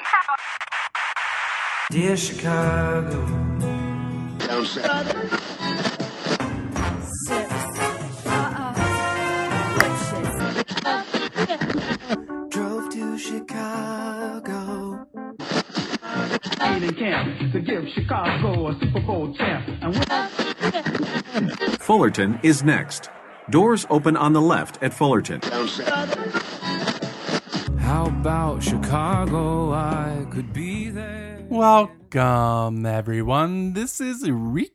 Dear Chicago. Drove to Chicago. In camp to give Chicago a Super Bowl champ. Fullerton is next. Doors open on the left at Fullerton. How about Chicago? I could be there. Welcome, everyone. This is Ricky.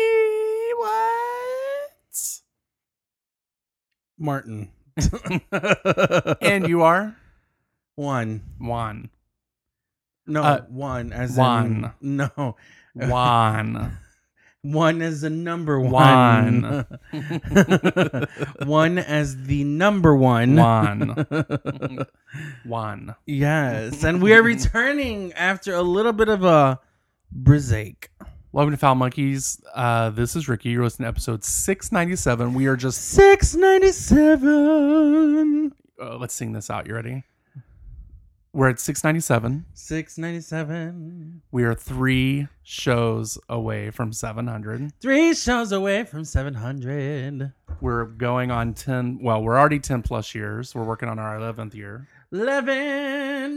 What? Martin. And you are? Juan. No, one as Juan. in no. Juan. One as the number one. Juan. One as the number one. Juan. Yes, and we are returning after a little bit of a break. Welcome to Foul Monkeys. This is Ricky. You're listening to episode 697. We are just 697. let's sing this out. You ready? We're at 697. 697. We are 3 shows away from 700. 3 shows away from 700. We're going on 10. Well, we're already 10 plus years. We're working on our 11th year. 11.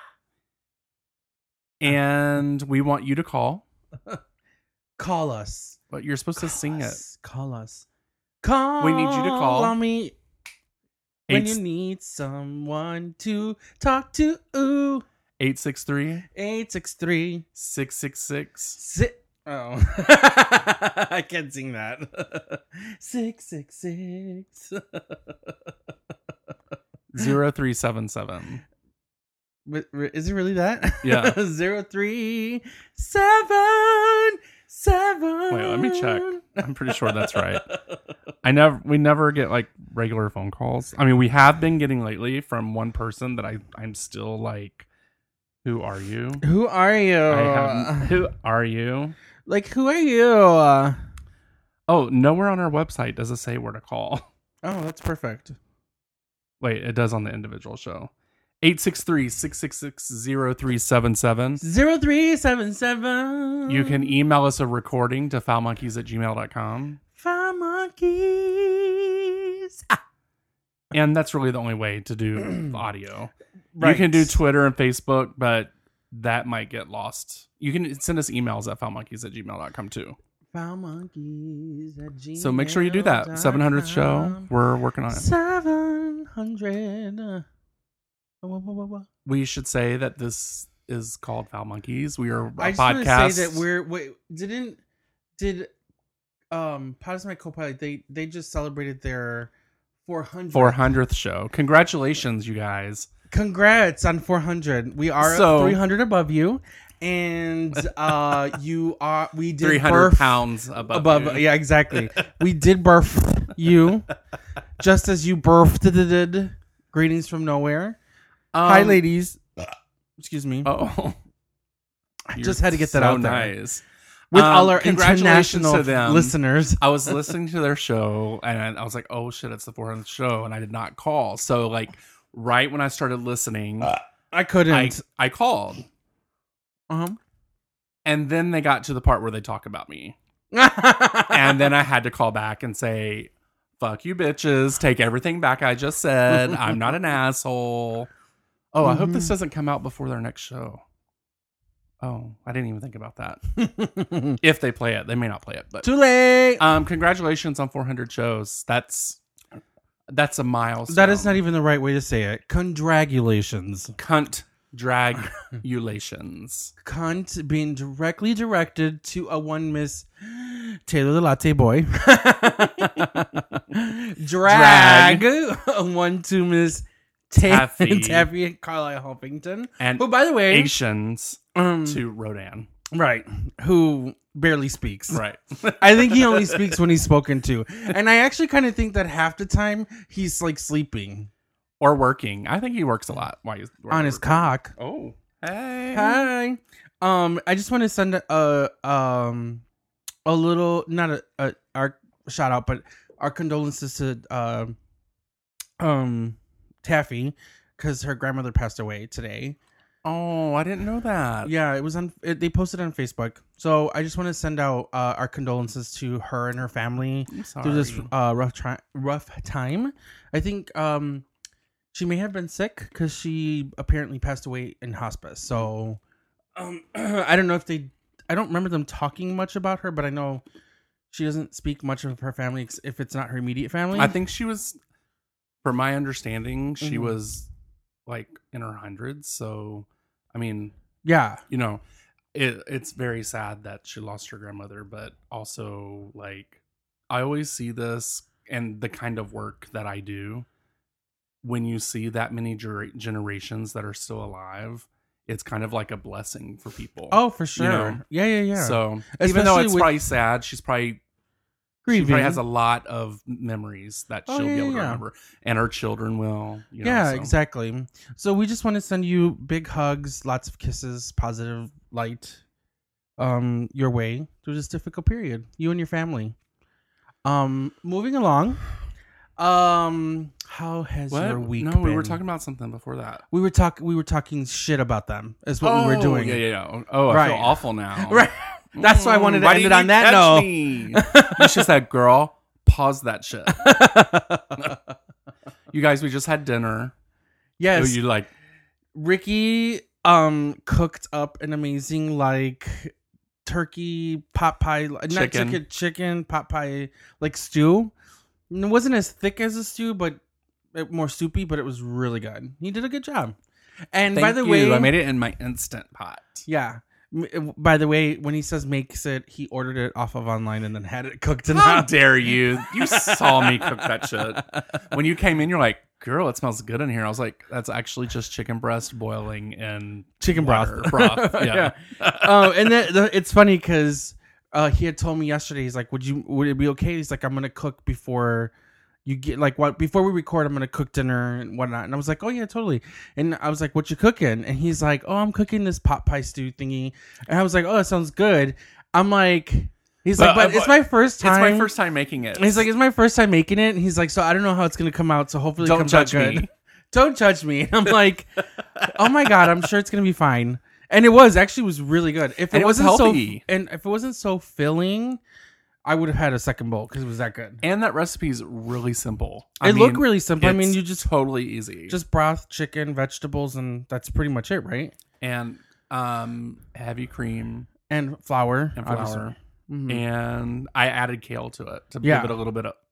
And we want you to call. Call us. But you're supposed to sing it. Call us. Call. We need you to call. On me when you need someone to talk to. 863 863 666 Oh. I can't sing that. 666 0377. Is it really that? Yeah. 0377. Wait, let me check. I'm pretty sure that's right. We never get like regular phone calls. I mean, we have been getting lately from one person that I'm still like, who are you? Who are you? Who are you? Like, who are you? Oh, nowhere on our website does it say where to call. Oh, that's perfect. Wait, it does on the individual show. 863-666-0377. 0377. You can email us a recording to foulmonkeys@gmail.com. Foul monkeys. And that's really the only way to do audio. Right. You can do Twitter and Facebook, but that might get lost. You can send us emails at foulmonkeys@gmail.com too. Foul monkeys at gmail.com. So make sure you do that. 700th show. We're working on it. 700. We should say that this is called Foul Monkeys. We are a I just podcast. want to say that did Potus My Copilot, they just celebrated their 400th show. Congratulations, you guys. Congrats on 400. We are 300 above you. And we did 300 pounds above you. Yeah, exactly. We did birth you just as you birthed. Greetings from nowhere. Hi, ladies. Excuse me. Oh, I just had to get that out there. Nice. With all our congratulations international to them. listeners. I was listening to their show and I was like, oh shit, it's the 400th show. And I did not call. So like right when I started listening, I couldn't. I called. Uh-huh. And then they got to the part where they talk about me. And then I had to call back and say, fuck you bitches. Take everything back I just said. I'm not an asshole. Oh, I hope this doesn't come out before their next show. Oh, I didn't even think about that. If they play it, they may not play it. But too late. Congratulations on 400 shows. That's a milestone. That is not even the right way to say it. Congratulations. Cunt dragulations. Cunt being directly directed to a one Miss Taylor the Latte Boy. Drag. A 1 2 Miss Taffy and Carlisle Huffington. And who, by the way, Asians to Rodan. Right. Who barely speaks. Right. I think he only speaks when he's spoken to. And I actually kind of think that half the time he's like sleeping. Or working. I think he works a lot while he's on his cock. Oh. Hey. Hi. I just want to send a little, not our shout out, but our condolences to Taffy, because her grandmother passed away today. Oh, I didn't know that. Yeah, it was on. They posted it on Facebook. So I just want to send out our condolences to her and her family I'm sorry. through this rough time. I think she may have been sick because she apparently passed away in hospice. So I don't know if I don't remember them talking much about her, but I know she doesn't speak much of her family if it's not her immediate family. I think she was, from my understanding, she was like in her hundreds. So, I mean, yeah. you know, it's very sad that she lost her grandmother, but also like I always see this and the kind of work that I do. When you see that many generations that are still alive, it's kind of like a blessing for people. Oh, for sure. You know? Yeah. So Especially even though it's with probably sad, she grieving. probably has a lot of memories that she'll be able to remember, and her children will. You know, so. Exactly. So we just want to send you big hugs, lots of kisses, positive light, your way through this difficult period. You and your family. Moving along. How has your week been? We were talking about something before that. We were talking shit about them. Is what we were doing. Yeah. Oh, I feel awful now. Right. That's why I wanted to end it on that note. You should said, girl, pause that shit. You guys, we just had dinner. Yes. You like Ricky cooked up an amazing like turkey pot pie, chicken pot pie like stew. It wasn't as thick as a stew, but more soupy, but it was really good. He did a good job. And by the way, I made it in my Instant Pot. Yeah. By the way, when he says makes it, he ordered it off of online and then had it cooked in How house. dare you? You saw me cook that shit. When you came in, you're like, girl, it smells good in here. I was like, that's actually just chicken breast boiling in chicken broth. Yeah. And it's funny because he had told me yesterday, he's like, would it be okay? He's like, I'm going to cook before you get before we record, I'm going to cook dinner and whatnot. And I was like, oh yeah, totally. And I was like, what you cooking? And he's like, oh, I'm cooking this pot pie stew thingy. And I was like, oh, that sounds good. I'm like, he's like, but it's my first time. It's my first time making it. And he's like, it's my first time making it. And he's like, so I don't know how it's going to come out. So hopefully it comes out good. Don't judge me. And I'm like, oh my God, I'm sure it's going to be fine. And it was really good. If it wasn't healthy. If it wasn't so filling, I would have had a second bowl because it was that good. And that recipe is really simple. It looked really simple. I mean, you just totally easy. Just broth, chicken, vegetables, and that's pretty much it, right? And heavy cream and flour. Mm-hmm. And I added kale to it to give it a little bit of.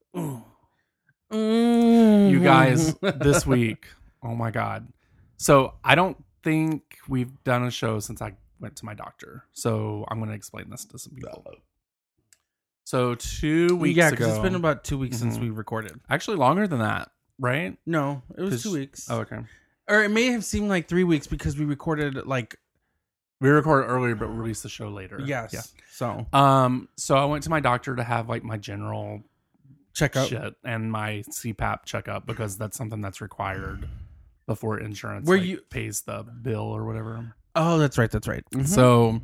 You guys, this week, oh my God! So I don't think we've done a show since I went to my doctor. So I'm going to explain this to some people. So 2 weeks ago. Yeah, because it's been about 2 weeks since we recorded. Actually, longer than that, right? No, it was 2 weeks. Oh, okay. Or it may have seemed like 3 weeks because we recorded we recorded earlier, but released the show later. Yes. Yeah. So I went to my doctor to have my general checkup shit and my CPAP checkup because that's something that's required before insurance pays the bill or whatever. Oh, that's right. Mm-hmm. So,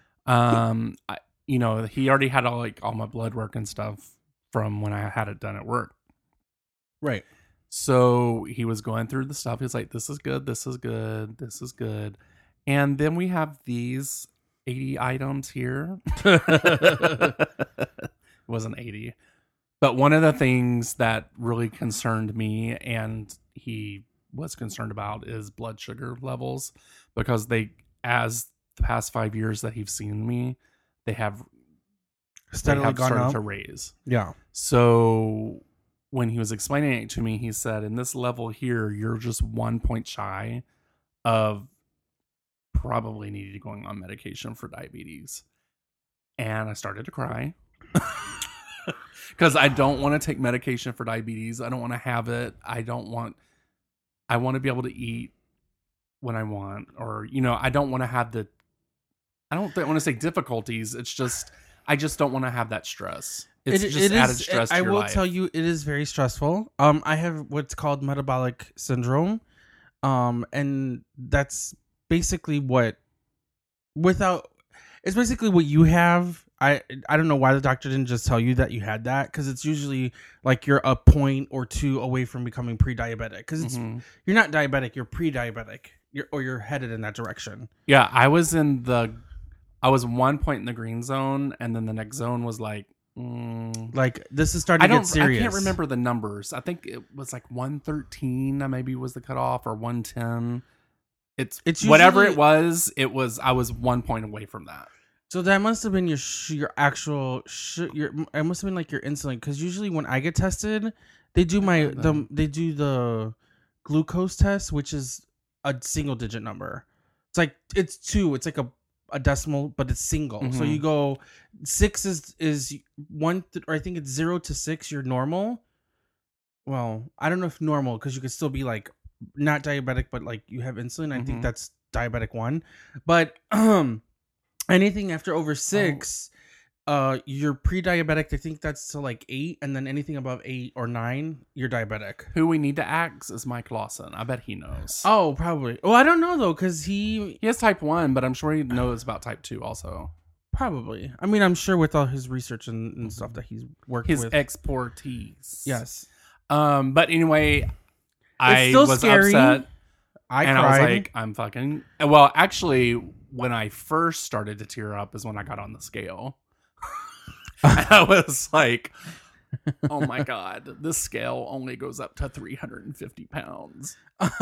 he already had all my blood work and stuff from when I had it done at work. Right. So he was going through the stuff. He's like, this is good. This is good. This is good. And then we have these 80 items here. It wasn't 80. But one of the things that really concerned me and he was concerned about is blood sugar levels because as the past 5 years that he's seen me, they have steadily gone started up to raise. Yeah. So when he was explaining it to me, he said, in this level here, you're just 1 point shy of probably needing going on medication for diabetes. And I started to cry because I don't want to take medication for diabetes. I don't want to have it. I want to be able to eat when I want, or, I don't want to have I don't want to say difficulties. It's just, I just don't want to have that stress. It's just added stress to your life. I will tell you, it is very stressful. I have what's called metabolic syndrome. And that's basically it's basically what you have. I don't know why the doctor didn't just tell you that you had that, because it's usually like you're a point or two away from becoming pre-diabetic, because you're not diabetic, you're pre-diabetic. you're headed in that direction. Yeah, I was 1 point in the green zone, and then the next zone was like, Like this is starting to get serious. I can't remember the numbers. I think it was like 113. Maybe was the cutoff, or 110. It's whatever usually, it was. I was 1 point away from that. So that must have been your actual it must have been like your insulin, because usually when I get tested, they do they do the glucose test, which is a single digit number. It's like it's 2. It's like a decimal, but it's single. Mm-hmm. So you go 6 is 1, or I think it's 0 to 6. You're normal. Well, I don't know if normal, because you could still be like not diabetic, but like you have insulin. I think that's diabetic 1, but anything after over 6, you're pre-diabetic. I think that's to like 8, and then anything above 8 or 9, you're diabetic. Who we need to ask is Mike Lawson. I bet he knows. Oh, probably. Oh, I don't know though, because he has type 1, but I'm sure he knows about type 2 also. Probably. I mean, I'm sure with all his research and stuff that he's worked with. His expertise. Yes. But anyway, I was scary. upset. I cried. was like, I'm fucking... Well, actually, when I first started to tear up is when I got on the scale. And I was like, oh my God, this scale only goes up to 350 pounds.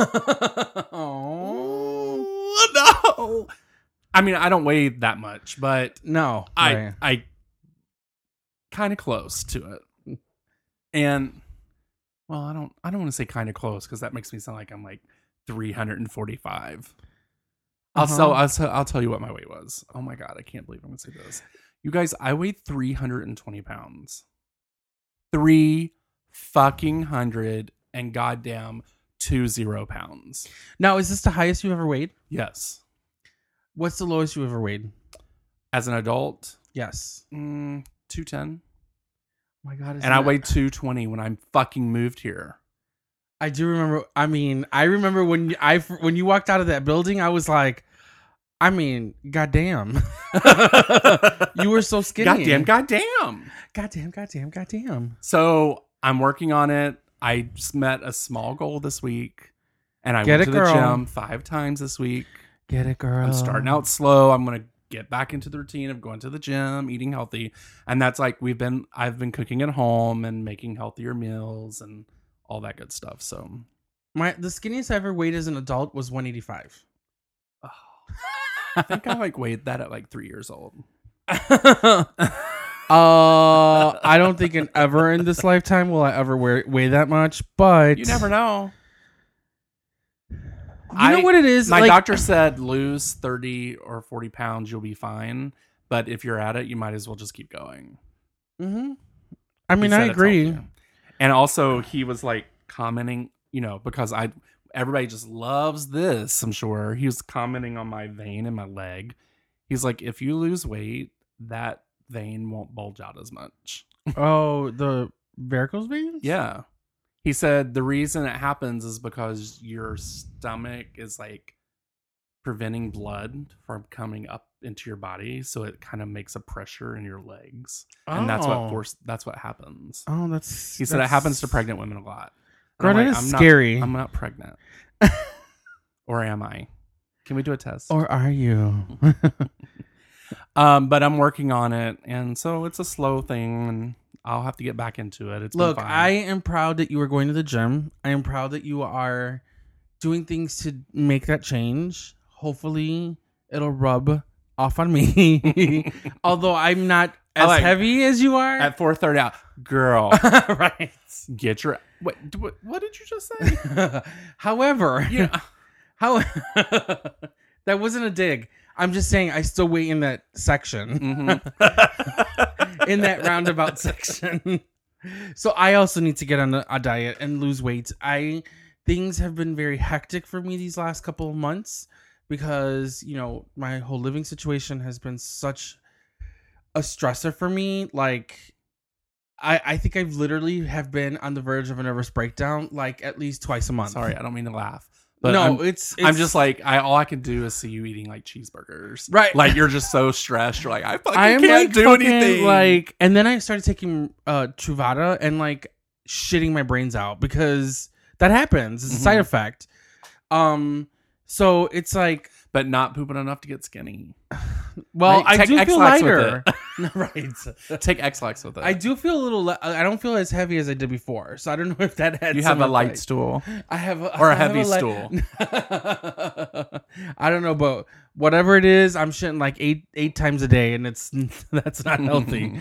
Oh, no. I mean, I don't weigh that much, but no, I kind of close to it. And well, I don't want to say kind of close, because that makes me sound like I'm like 345. I'll tell you what my weight was. Oh my God, I can't believe I'm gonna say this. You guys, I weighed 320 pounds. 3 fucking hundred and goddamn 20 pounds. Now, is this the highest you've ever weighed? Yes. What's the lowest you ever weighed? As an adult? Yes. 210. Oh my God. And I weighed 220 when I fucking moved here. I do remember. I mean, I remember when you walked out of that building, I was like, I mean, goddamn. You were so skinny. Goddamn. So I'm working on it. I just met a small goal this week, and I went to the gym 5 times this week. Get it, girl. I'm starting out slow. I'm going to get back into the routine of going to the gym, eating healthy. And that's like I've been cooking at home and making healthier meals and all that good stuff. So the skinniest I ever weighed as an adult was 185. Oh. I think I weighed that at like 3 years old. I don't think ever in this lifetime will I ever weigh that much, but you never know. You know what it is? My doctor said lose 30 or 40 pounds, you'll be fine. But if you're at it, you might as well just keep going. Mm-hmm. I mean, I agree. And also, he was like commenting, because everybody just loves this, I'm sure. He was commenting on my vein in my leg. He's like, if you lose weight, that vein won't bulge out as much. Oh, the varicose veins? Yeah. He said the reason it happens is because your stomach is like preventing blood from coming up into your body, so it kind of makes a pressure in your legs, and that's what happens. Oh, he said it happens to pregnant women a lot. Girl, that is scary. I'm not pregnant. Or am I? Can we do a test? Or are you? But I'm working on it, and so it's a slow thing, and I'll have to get back into it. Look, I am proud that you are going to the gym. I am proud that you are doing things to make that change. Hopefully, it'll rub off on me. Although I'm not as heavy as you are. At 4:30 out. Girl. Right. Get your... Wait, what did you just say? However, that wasn't a dig. I'm just saying I still weigh in that section. Mm-hmm. In that roundabout section. So I also need to get on a diet and lose weight. Things have been very hectic for me these last couple of months because, my whole living situation has been such a stressor for me. Like, I think I've literally have been on the verge of a nervous breakdown like at least twice a month. Sorry, I don't mean to laugh. But no, I'm just like, all I can do is see you eating like cheeseburgers. Right. Like you're just so stressed. You're like, I can't do anything. Like, and then I started taking Truvada and like shitting my brains out because that happens. It's a side effect. So it's like, but not pooping enough to get skinny. well, Right, I take do feel X-Lax with lighter. Right. Take X-Lax with it. I do feel a little. I don't feel as heavy as I did before. So I don't know if that had. You have a some light effect. stool I have or a I have heavy light- stool. I don't know, but whatever it is, I'm shitting like eight times a day, and that's not healthy.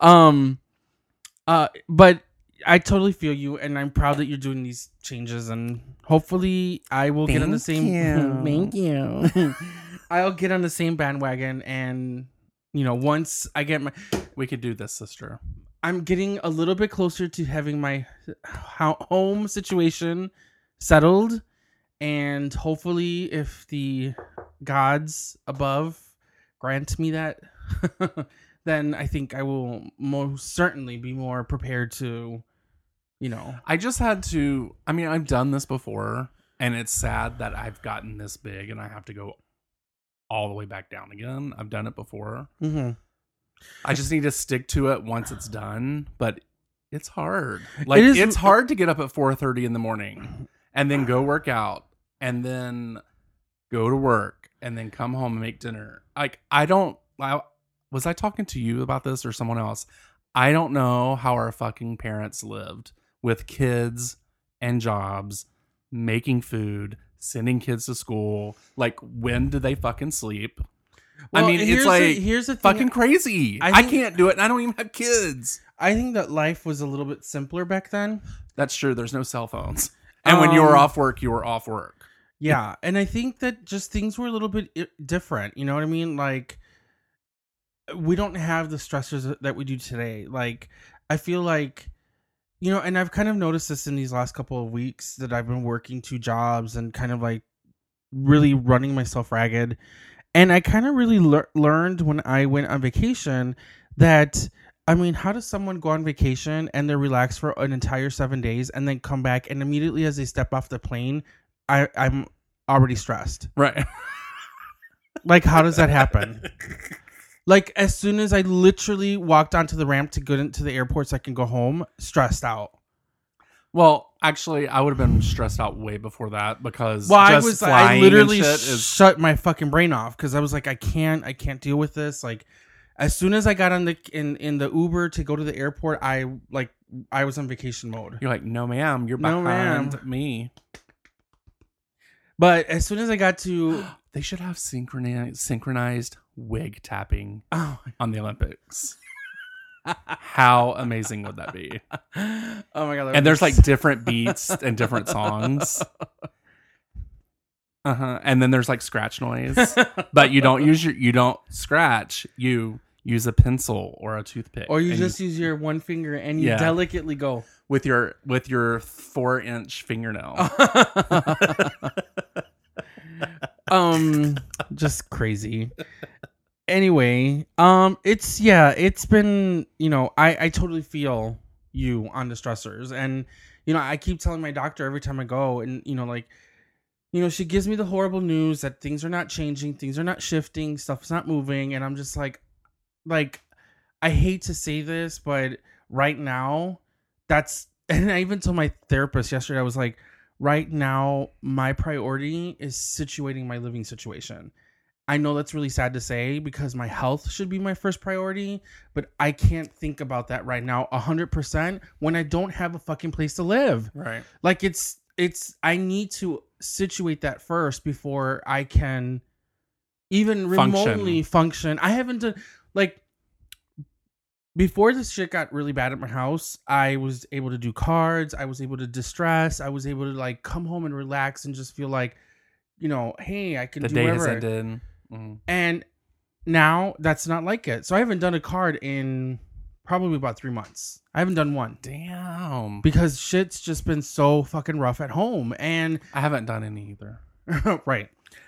But I totally feel you, and I'm proud that you're doing these changes, and hopefully I will get on the same. Thank you. I'll get on the same bandwagon, and once I get my, We could do this, sister. I'm getting a little bit closer to having my home situation settled, and hopefully, if the gods above grant me that, then I think I will most certainly be more prepared to, I just had to. I mean, I've done this before, and it's sad that I've gotten this big and I have to go all the way back down again. I've done it before. Mm-hmm. I just need to stick to it once it's done, but it's hard. Like is- it's hard to get up at 4:30 in the morning and then go work out and then go to work and then come home and make dinner. Like was I talking to you about this or someone else? I don't know how our fucking parents lived with kids and jobs, making food, sending kids to school. Like, when do they fucking sleep? Well, I mean, it's like here's the thing. fucking crazy. I I think- can't do it, and I don't even have kids. I think that life was a little bit simpler back then. That's true. There's no cell phones. And when you were off work, you were off work. Yeah, and I think that just things were a little bit different. You know what I mean? Like, we don't have the stressors that we do today. Like, I feel like, and I've kind of noticed this in these last couple of weeks that I've been working 2 jobs and kind of like really running myself ragged. And I kind of really learned when I went on vacation that, I mean, how does someone go on vacation and they're relaxed for an entire 7 days and then come back and immediately as they step off the plane, I'm already stressed. Right. Like, how does that happen? Like, as soon as I literally walked onto the ramp to go into the airport so I can go home, stressed out. Well, actually, I would have been stressed out way before that because Well, I literally and shit is shut my fucking brain off because I was like, I can't deal with this. Like, as soon as I got on in the Uber to go to the airport, I was on vacation mode. You're like, no, ma'am, you're No, behind ma'am. me. But as soon as I got to, They should have synchronized wig tapping oh on the Olympics. How amazing would that be? my god, And there's like different beats and different songs. And then there's like scratch noise, but you don't scratch. You use a pencil or a toothpick, or you and just use your one finger and you Yeah. delicately go. with your 4-inch fingernail. Just crazy. Anyway, it's been, I totally feel you on the stressors, and I keep telling my doctor every time I go, and she gives me the horrible news that things are not changing, things are not shifting, stuff's not moving, and I'm just like I hate to say this, but right now and I even told my therapist yesterday, I was like, right now my priority is situating my living situation. I know that's really sad to say because my health should be my first priority, but I can't think about that right now 100% when I don't have a fucking place to live. Right. Like I need to situate that first before I can even remotely function. I haven't done, like, before this shit got really bad at my house, I was able to do cards. I was able to distress. I was able to like come home and relax and just feel like, hey, I can The do day has whatever. ended. Mm. And now that's not like it. So I haven't done a card in probably about 3 months. I haven't done one Damn. because shit's just been so fucking rough at home. And I haven't done any either. right.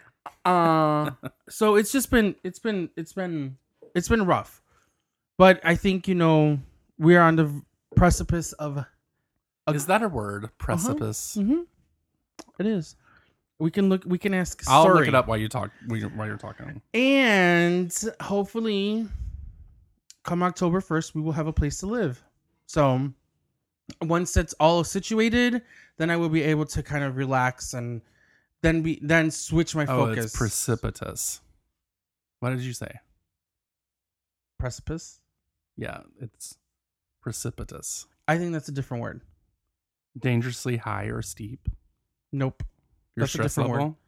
So it's been rough. But I think, we are on the precipice of. Is that a word? Precipice. Mm-hmm. It is. We can ask. I'll Sorry. look it up while you talk. While you're talking. And hopefully, come October 1st, we will have a place to live. So once that's all situated, then I will be able to kind of relax and then switch my Oh, focus. it's precipitous. What did you say? Precipice? Yeah, it's precipitous. I think that's a different word. Dangerously high or steep. Nope. Your That's a stress different word. level.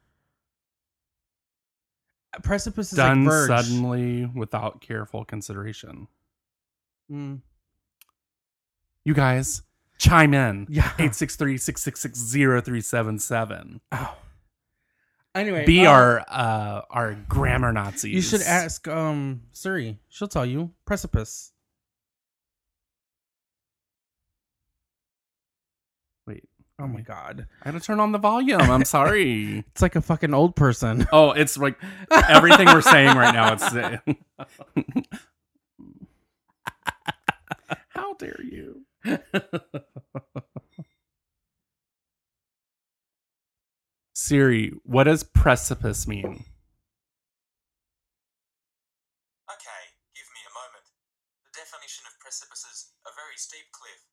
Precipice is Done like verge. suddenly without careful consideration. Mm. You guys, chime in. Yeah. 863-666-0377. Oh. Anyway, Be our grammar Nazis. You should ask Siri. She'll tell you. Precipice. Wait. Oh my god. I had to turn on the volume. I'm sorry. It's like a fucking old person. Oh, it's like everything we're saying right now. It's how dare you? Siri, what does precipice mean? Okay, give me a moment. The definition of precipice is a very steep cliff.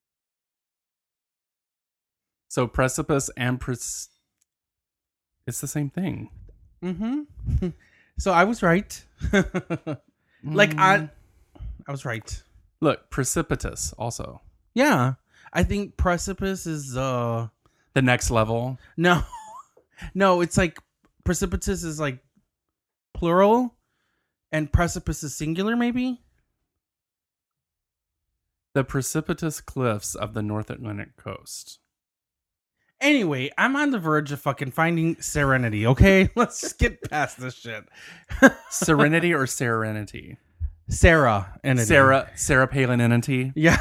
So precipice and it's the same thing. Mm-hmm. So I was right. Like I was right. Look, precipitous also. Yeah. I think precipice is The next level. no. No, it's like precipitous is like plural and precipice is singular maybe? The precipitous cliffs of the North Atlantic coast. Anyway, I'm on the verge of fucking finding serenity, okay? Let's just get past this shit. Serenity or serenity? Sarah. Sarah Palin entity. Yeah.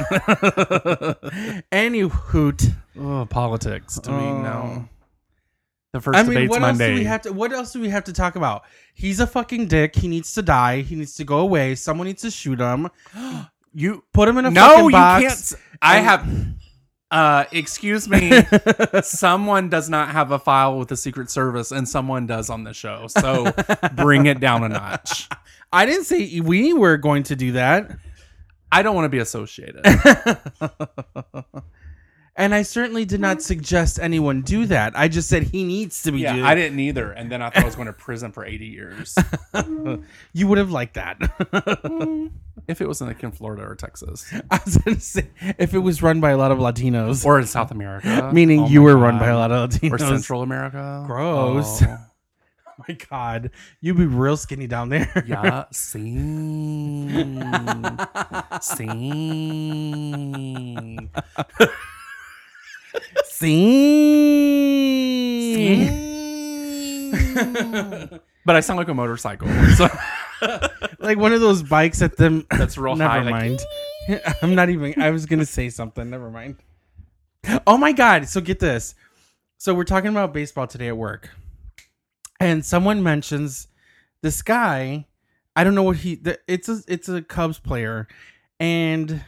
Any hoot. Oh, politics. Do we know? The first I mean, debate's what Monday. what else do we have to talk about? He's a fucking dick. He needs to die. He needs to go away. Someone needs to shoot him. You Put him in a no, fucking you box. can't. I have. Excuse me. Someone does not have a file with the Secret Service, and someone does on the show. So bring it down a notch. I didn't say we were going to do that. I don't want to be associated. And I certainly did not suggest anyone do that. I just said he needs to be doing. I didn't either. And then I thought I was going to prison for 80 years. You would have liked that. If it was in Florida or Texas. I was going to say, if it was run by a lot of Latinos. Or in South America. Meaning Oh you my were God. run by a lot of Latinos. Or Central America. Gross. Oh. Oh my God. You'd be real skinny down there. Yeah, sing. Sing. But I sound like a motorcycle. So Like one of those bikes at them. that's real Never high. like, mind. I'm not even. I was gonna say something. Never mind. Oh my God! So get this. So we're talking about baseball today at work, and someone mentions this guy. I don't know what it's a Cubs player, and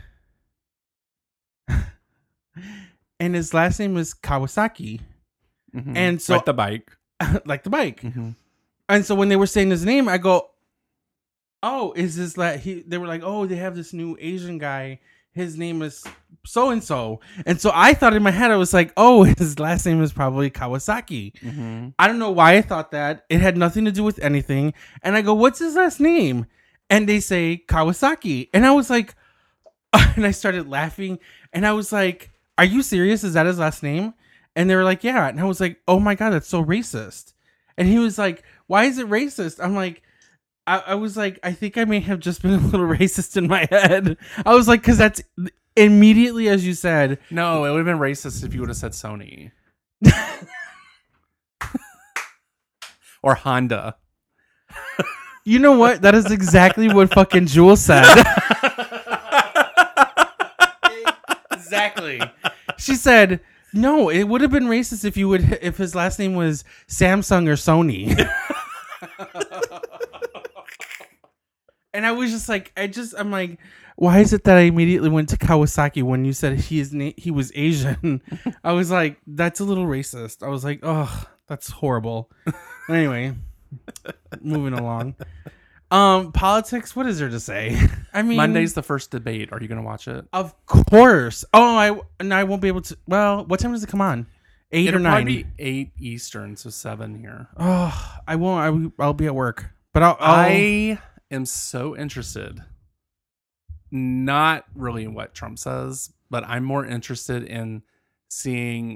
his last name is Kawasaki, mhm. and so like the bike. like the bike. Mhm. And so when they were saying his name, I go, "Oh, is this like he?" They were like, "Oh, they have this new Asian guy. His name is so and so." And so I thought in my head, I was like, "Oh, his last name is probably Kawasaki." Mhm. I don't know why I thought that. It had nothing to do with anything. And I go, "What's his last name?" And they say Kawasaki. And I was like, and I started laughing. And I was like, "Are you serious? Is that his last name?" And they were like, "Yeah." And I was like, "Oh my God, that's so racist." And he was like, "Why is it racist?" I'm like, I was like, I think I may have just been a little racist in my head. I was like, because that's immediately as you said. No, it would have been racist if you would have said Sony. Or Honda. You know what? That is exactly what fucking Jewel said. Exactly. She said, "No, it would have been racist if his last name was Samsung or Sony." And I was just like, I'm like, why is it that I immediately went to Kawasaki when you said he was Asian? I was like, that's a little racist. I was like, oh, that's horrible. Anyway, moving along. Politics, what is there to say? I mean, Monday's the first debate. Are you going to watch it? of course. Oh, I won't be able to. Well, what time does it come on? 8 It'll or 9. probably be 8 Eastern, so 7 here. Oh, I won't. I'll be at work, but I'll I am so interested. Not really in what Trump says, but I'm more interested in seeing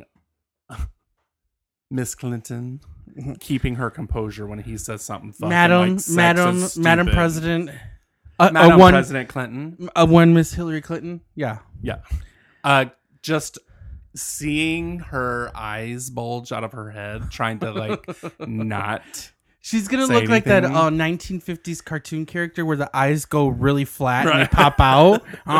Miss Clinton keeping her composure when he says something fucking Madam stupid. President, Madam President Clinton. one Miss Hillary Clinton. Yeah. Just seeing her eyes bulge out of her head, trying to like not. She's gonna say look like that anything. 1950s cartoon character where the eyes go really flat and they pop out.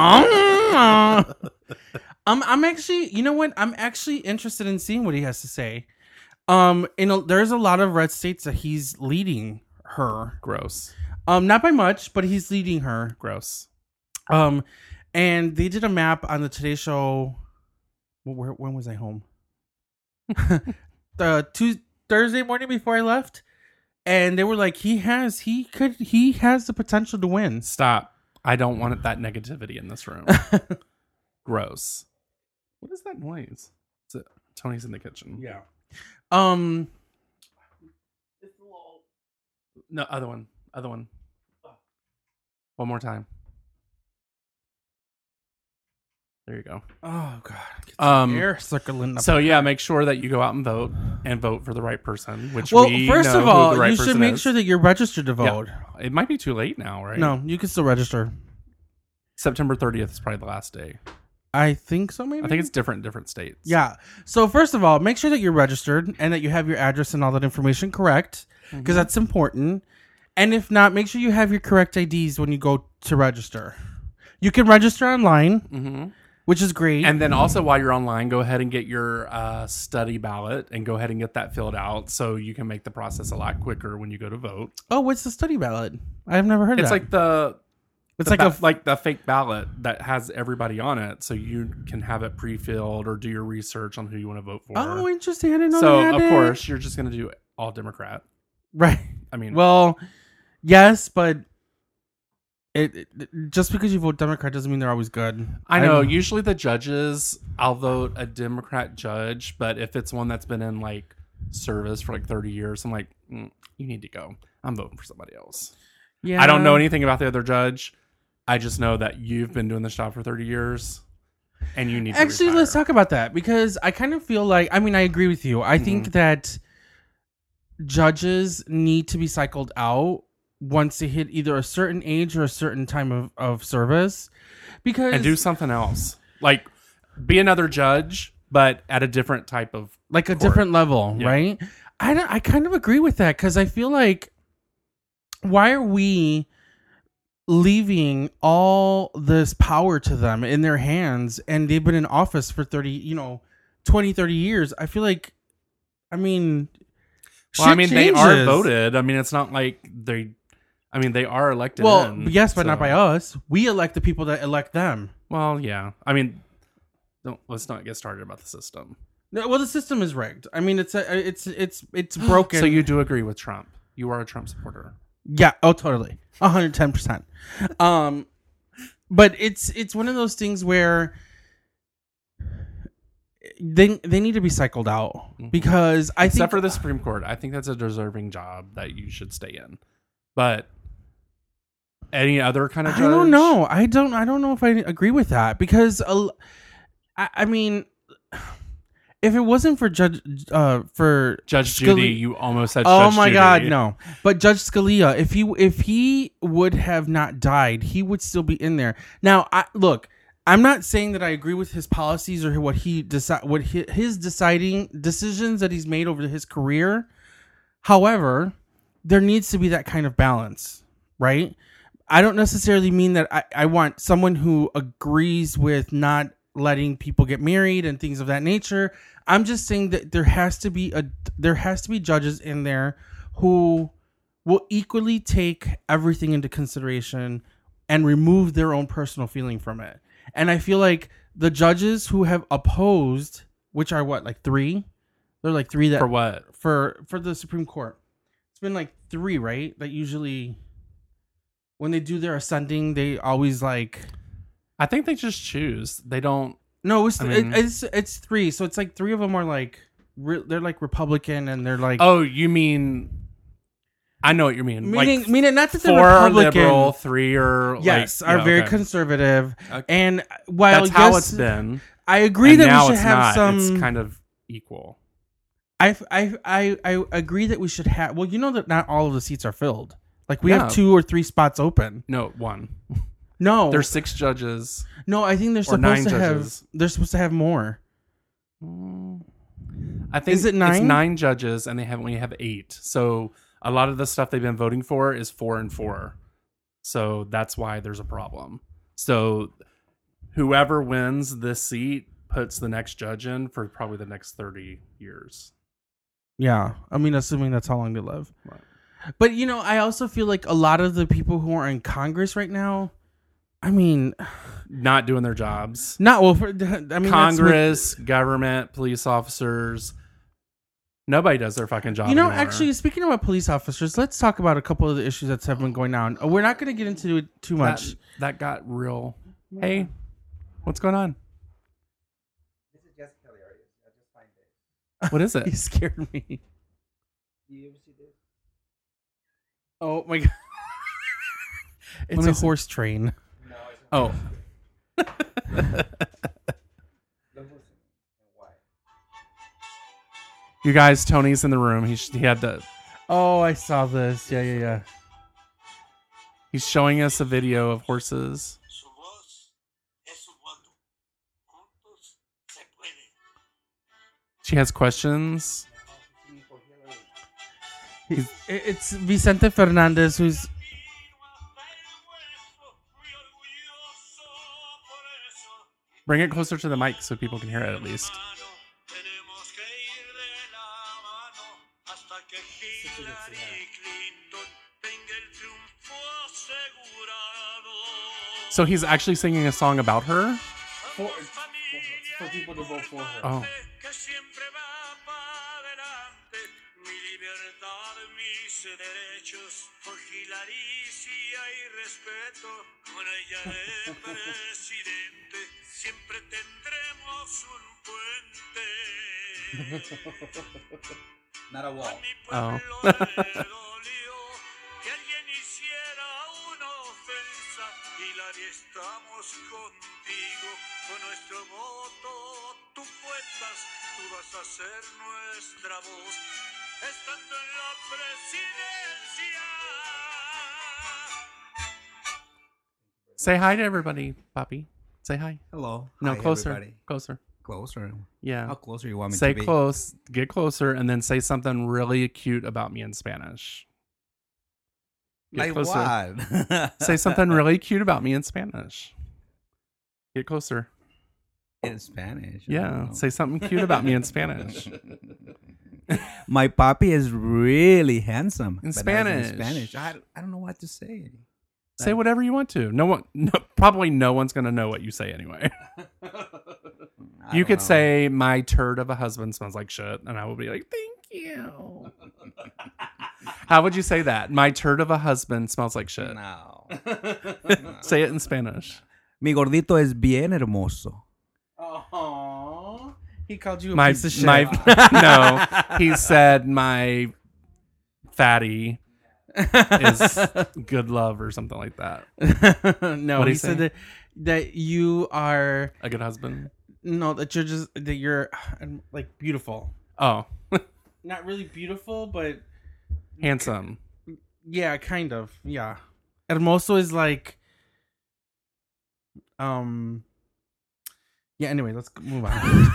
I'm actually, you know what? I'm actually interested in seeing what he has to say. There's a lot of red states that he's leading her. Gross. Not by much, but he's leading her. Gross. And they did a map on the Today Show. When was I home? Thursday morning before I left, and they were like, he has the potential to win. Stop. I don't want that negativity in this room. Gross. What is that noise? Tony's in the kitchen. Yeah. No, other one. One more time. There you go. Oh God. Air circling up. So yeah, make sure that you go out and vote for the right person. Which first of all, right you should make sure that you're registered to vote. Yeah. It might be too late now, right? No, you can still register. September 30th is probably the last day. I think so. Maybe. I think it's different in different states. Yeah. So first of all, make sure that you're registered and that you have your address and all that information correct, because that's important. And if not, make sure you have your correct IDs when you go to register. You can register online, which is great. And then also while you're online, go ahead and get your study ballot and go ahead and get that filled out so you can make the process a lot quicker when you go to vote. Oh, what's the study ballot? I've never heard of It's that. like the fake ballot that has everybody on it, so you can have it pre-filled or do your research on who you want to vote for. Oh, interesting. I didn't know So they had of it. course you're just going to do all Democrat. Right. I mean, well, yes, but it just because you vote Democrat doesn't mean they're always good. I know. Usually the judges, I'll vote a Democrat judge, but if it's one that's been in like service for like 30 years, I'm like, you need to go. I'm voting for somebody else. Yeah. I don't know anything about the other judge. I just know that you've been doing this job for 30 years and you need to Actually, retire. let's talk about that, because I kind of feel like, I mean, I agree with you. I think that judges need to be cycled out once they hit either a certain age or a certain time of service, because and do something else. Like be another judge, but at a different type of like a court. different level, Yeah. right? I kind of agree with that, because I feel like, why are we leaving all this power to them in their hands, and they've been in office for 20, 30 years? I feel like, I mean, Well, I shit mean, they are changes. voted. I mean, it's not like they are elected. Well, in, yes, but so- not by us. We elect the people that elect them. Well, yeah. I mean, let's not get started about the system. No, well, the system is rigged. I mean, it's broken. So you do agree with Trump? You are a Trump supporter. Yeah. Oh, totally. 110%. But it's one of those things where they need to be cycled out, because I Except think for the Supreme Court, I think that's a deserving job that you should stay in. But any other kind of judge? I don't know. I don't know if I agree with that, because I mean, if it wasn't for Judge Judy, you almost said. Oh Judge my Judy. God, no! But Judge Scalia, if he would have not died, he would still be in there. Now, I'm not saying that I agree with his policies or what his deciding decisions that he's made over his career. However, there needs to be that kind of balance, right? I don't necessarily mean that I want someone who agrees with not letting people get married and things of that nature. I'm just saying that there has to be judges in there who will equally take everything into consideration and remove their own personal feeling from it. And I feel like the judges who have opposed, which are what, like 3? They're like 3 that For what? For the Supreme Court. It's been like 3, right? That usually when they do their ascending, they always like. I think they just choose. They don't. No, I mean- it's 3. So it's like 3 of them are like. they're like Republican, and they're like Oh, you mean? I know what you mean. meaning not that they're 4 are Republican. liberal, 3 are Yes, like, are yeah, very okay. conservative, Okay. and while That's how yes, it's been. I agree And that now we should it's have not. some. It's kind of equal. I agree that we should have. Well, you know that not all of the seats are filled. Like we Yeah. have 2 or 3 spots open. No, 1. No, There's 6 judges. no. I think they're or 9 supposed to judges. have. They're supposed to have more. I think Is it It's 9? 9 judges, and we have 8. So a lot of the stuff they've been voting for is 4 and 4. So that's why there's a problem. So whoever wins this seat puts the next judge in for probably the next 30 years. Yeah, I mean, assuming that's how long they live. Right. But you know, I also feel like a lot of the people who are in Congress right now. I mean, Not doing their jobs. not well. I mean, that's with- Congress, government, police officers. Nobody does their fucking job You know, anymore. actually, speaking about police officers, let's talk about a couple of the issues that have been going on. We're not going to get into it too much. That got real. Hey, what's going on? What is He it? scared me. Oh my god! It's me a see. horse train. Oh. You guys, Tony's in the room. He had to. Oh, I saw this. Yeah. He's showing us a video of horses. Su voz es un mundo. Juntos se puede. She has questions. It's Vicente Fernandez who's. Bring it closer to the mic so people can hear it at least. Tenemos que ir de la mano hasta que Hillary Clinton tenga el triunfo asegurado. So he's actually singing a song about her? For people to vote for her. Oh. Que siempre va para adelante. Mi libertad, mis derechos. Por Hillary sí hay respeto. Con ella de presidente. Siempre tendremos un puente. Not a wall. A mi Oh. pueblo le dolió que alguien hiciera una ofensa. Hillary, estamos contigo. Con nuestro voto tú cuentas. Tú vas a ser nuestra voz. Estando en la presidencia. Say hi to everybody, Papi. Say hi. Hello. No, Hi, closer. everybody. Closer. Closer. Yeah. How closer you want me Say to be? close, get closer, and then say something really cute about me in Spanish. Get Like closer. what? Say something really cute about me in Spanish. Get closer. in Spanish. I Yeah. don't know. Say something cute about me in Spanish. My papi is really handsome. In but not Spanish. Spanish. I don't know what to say. Say whatever you want to. Probably no one's going to know what you say anyway. I You don't could know. say my turd of a husband smells like shit, and I would be like, thank you. How would you say that? My turd of a husband smells like shit. No. Say it in Spanish. Mi gordito es bien hermoso. Aww. He called you a My piece of shit. no, he said my fatty is good love or something like that. No, What'd he he said say? that you are A good husband. that you're like beautiful. Oh, Not really beautiful, but handsome. yeah, kind of. Yeah. Hermoso is like yeah, anyway, let's move on.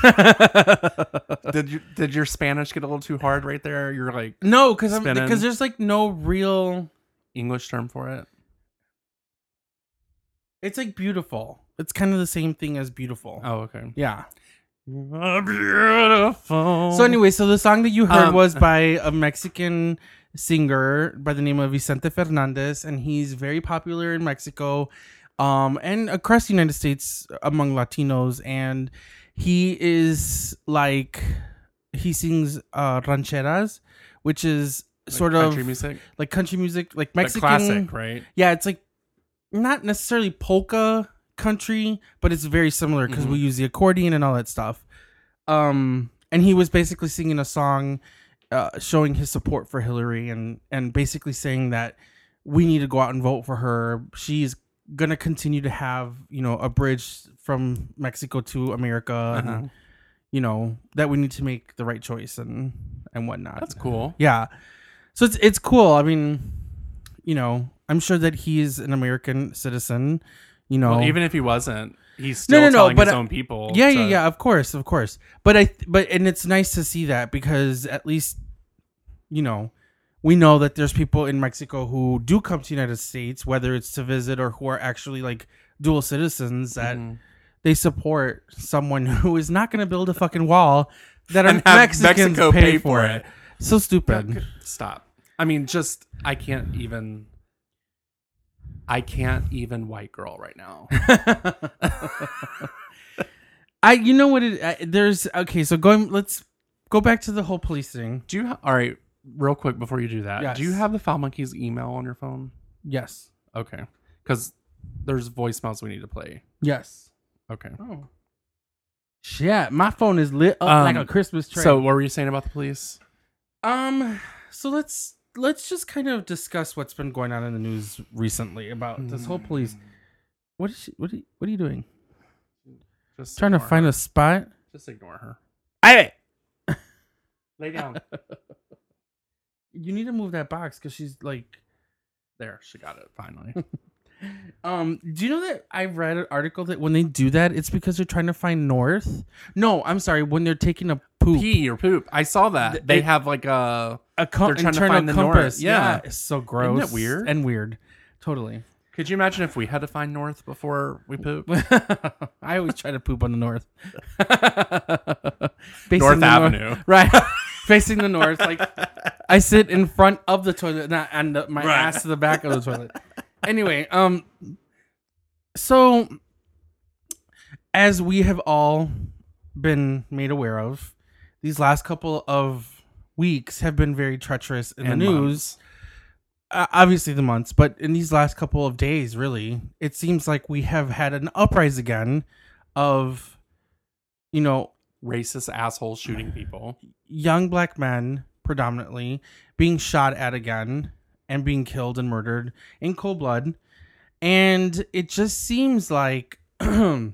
Did your Spanish get a little too hard right there? You're like No, because Spinning. there's like no real. English term for it. It's like beautiful. It's kind of the same thing as beautiful. Oh, okay. Yeah. Beautiful. So anyway, so the song that you heard Um, was by a Mexican singer by the name of Vicente Fernandez, and he's very popular in Mexico, and across the United States among Latinos. And he is like he sings rancheras, which is Like sort country of music, like country music, like like Mexican classic, right? Yeah, it's like not necessarily polka country, but it's very similar because we use the accordion and all that stuff. and he was basically singing a song showing his support for Hillary and basically saying that we need to go out and vote for her. She's gonna continue to have, you know, a bridge from Mexico to America, and, you know, that we need to make the right choice and whatnot. That's cool. Yeah. So it's cool. I mean, you know, I'm sure that he's an American citizen, you know. Well, even if he wasn't, he's still telling his own people. Yeah, of course. But and it's nice to see that, because at least, you know, we know that there's people in Mexico who do come to the United States, whether it's to visit or who are actually like dual citizens, that they support someone who is not going to build a fucking wall that And our have Mexicans Mexico pay pay for for it. it. So stupid. Stop. I mean, I can't even white girl right now. You know what let's go back to the whole police thing. All right, real quick before you do that, Yes. do you have the Foul Monkeys email on your phone? Yes. Okay. Because there's voicemails we need to play. Yes. Okay. Oh. Shit, my phone is lit up like a Christmas tree. So what were you saying about the police? So let's just kind of discuss what's been going on in the news recently about this whole police. What are you doing? Just Trying to ignore find her. a spot? Just ignore her. Hey, Lay down. you need to move that box because she's like. There, she got it finally. Do you know that I read an article that when they do that, it's because they're trying to find north? No, I'm sorry, when they're taking a poop. Pee or poop. I saw that. They have like a. They're trying to internal find the compass. north. Yeah. It's so gross. Isn't it weird? And weird. Totally. Could you imagine if we had to find north before we poop? I always try to poop on the north. North Avenue. Right. Facing the north. Like, I sit in front of the toilet and my ass to the back of the toilet. Anyway, so as we have all been made aware of, these last couple of weeks have been very treacherous in the news. Obviously the months, but in these last couple of days, really, it seems like we have had an uprise again of, you know, Racist assholes shooting people. young black men predominantly being shot at again and being killed and murdered in cold blood. And it just seems like, when